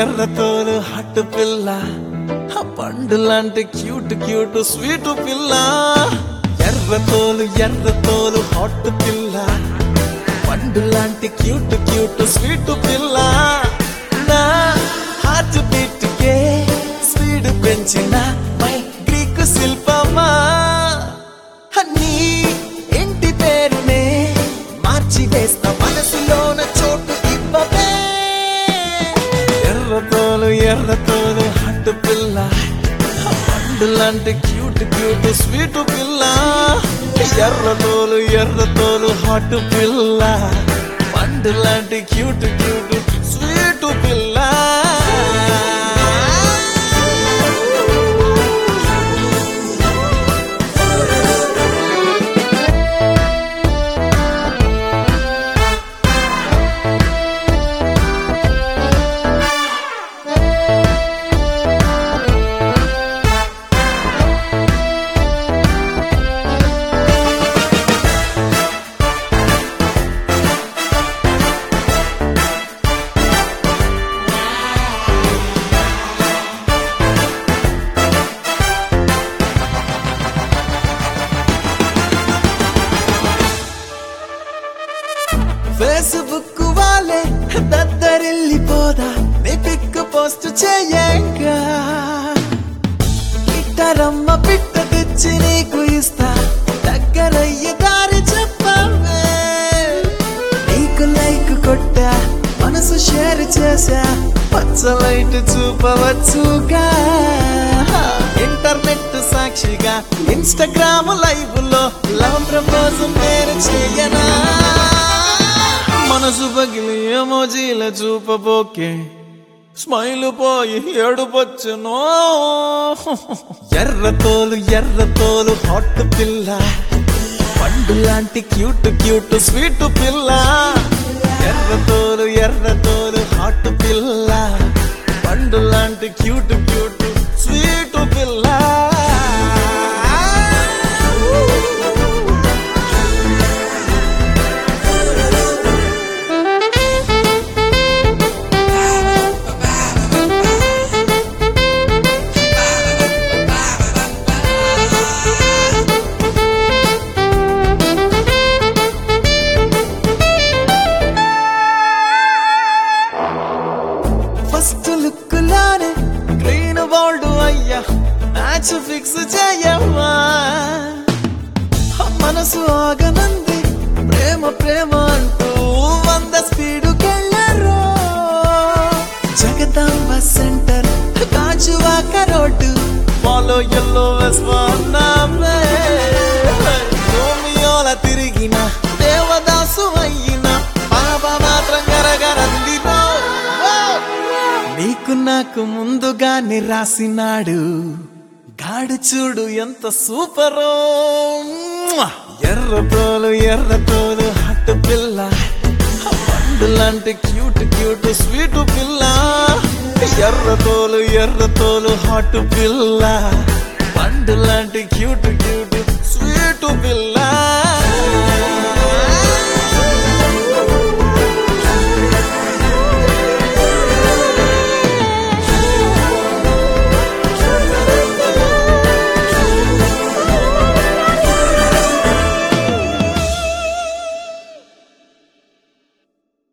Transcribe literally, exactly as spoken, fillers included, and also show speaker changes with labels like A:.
A: ఎర్రతోలు hot పిల్ల, పండు లాంటి క్యూట్ క్యూట్ స్వీట్ పిల్ల. ఎర్రతోలు ఎర్రతోలు హాట్ పిల్ల, పండు లాంటి క్యూట్ క్యూట్ స్వీట్ పిల్ల. నా హార్ట్ బీట్ కే స్పీడ్ పెంచిన మై గ్రీక్ శిల్పమా, నీ ఇంటి పేరునే మార్చి వేస్తా మనసులోన చోటు ఇవ్వవే. ఎర్రతోలు ఎర్రతోలు హట్ పిల్ల, పండు లాంటి క్యూట్ క్యూట్ స్వీట్ పిల్ల. ఎర్రతోలు ఎర్రతోలు హాట్ పిల్ల, పండు లాంటి క్యూట్ క్యూట్ స్వీట్ పిల్ల. ఫేస్బుక్ వాళ్ళే దద్దరిల్లిపోదా నీ పిక్ పోస్ట్ చేయంగా, ఇట్టరమ్మ పిట్ట తెచ్చి నీకు ఇస్తా దగ్గరయ్యే దారి చెప్పవే. నీకు లైక్ కొట్టా మనసు షేర్ చేసా పచ్చ లైట్ చూపవచ్చుగా. ఇంటర్నెట్ సాక్షిగా ఇన్స్టాగ్రామ్ లైవ్ లో లవ్ ప్రపోజ్ పేరు చేయనా. మనసు పగిలి ఎమోజీల చూపబోకే స్మైల్ పోయి ఏడుపొచ్చునో. ఎర్రతోలు ఎర్రతోలు హాట్ పిల్ల, పండు లాంటి క్యూట్ క్యూట్ స్వీట్ పిల్ల. ఎర్రతోలు ఎర్రతోలు హాట్ పిల్ల, పండు లాంటి క్యూట్ క్యూట్ స్వీట్ పిల్ల. ఫస్ట్ లుక్ లానే గ్రీన్ బోల్డ్ అయ్యా మ్యాచ్ ఫిక్స్ చేయమ్మా. మనసు ఆగనంది ప్రేమ ప్రేమ అంటూ వంద స్పీడు కెళ్ళరు. Jagadamba centre Gajuwaka road follow yellow వెస్వానామే. రోమియోల తిరిగిన దేవదాసు అయిన పాప మాత్రం గరగరందినో. నీకు నాకు ముందుగానే రాసినాడు గాడు చూడు ఎంత సూపరో. ఎర్రతోలు ఎర్రతోలు హట్ పిల్ల, పండు లాంటి క్యూట్ క్యూట్ స్వీట్ పిల్ల. ఎర్రతోలు ఎర్రతోలు హాట్ పిల్ల, పండు లాంటి క్యూట్ క్యూట్ స్వీట్ పిల్ల.